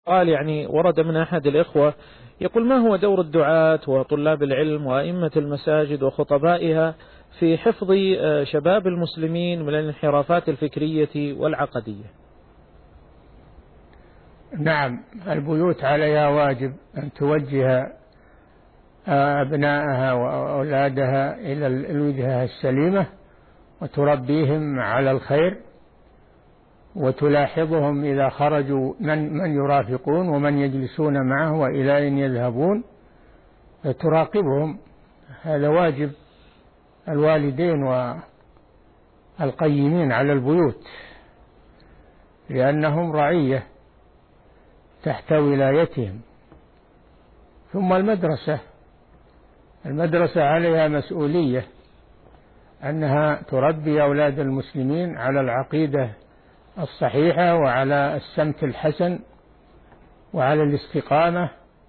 قال يعني ورد من أحد الإخوة يقول: ما هو دور الدعاة وطلاب العلم وأئمة المساجد وخطبائها في حفظ شباب المسلمين من الانحرافات الفكرية والعقدية؟ نعم، البيوت عليها واجب أن توجه أبنائها وأولادها إلى الوجهة السليمة، وتربيهم على الخير، وتلاحظهم إذا خرجوا من يرافقون ومن يجلسون معه وإلى أين يذهبون، فتراقبهم. هذا واجب الوالدين والقيمين على البيوت، لأنهم رعية تحت ولايتهم. ثم المدرسة عليها مسؤولية أنها تربي أولاد المسلمين على العقيدة الصحيحة وعلى السمت الحسن وعلى الاستقامة،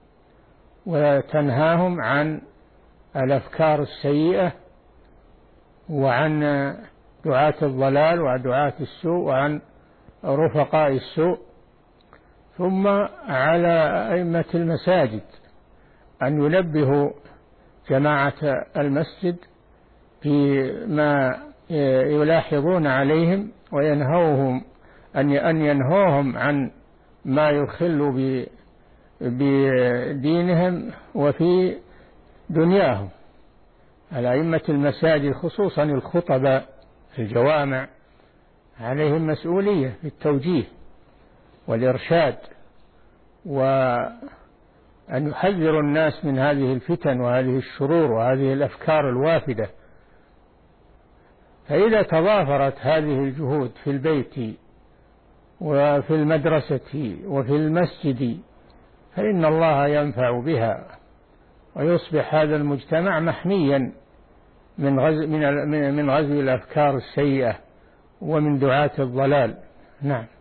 وتنهاهم عن الأفكار السيئة وعن دعاة الضلال ودعاة السوء وعن رفقاء السوء. ثم على أئمة المساجد أن ينبهوا جماعة المسجد فيما يلاحظون عليهم، وينهوهم أن ينهوهم عن ما يخل بدينهم وفي دنياهم. على أئمة المساجد خصوصا الخطباء في الجوامع عليهم مسؤولية في التوجيه والإرشاد، وأن يحذروا الناس من هذه الفتن وهذه الشرور وهذه الأفكار الوافدة. فإذا تضافرت هذه الجهود في البيت وفي المدرسة وفي المسجد فإن الله ينفع بها، ويصبح هذا المجتمع محميا من غزو الأفكار السيئة ومن دعاة الضلال. نعم.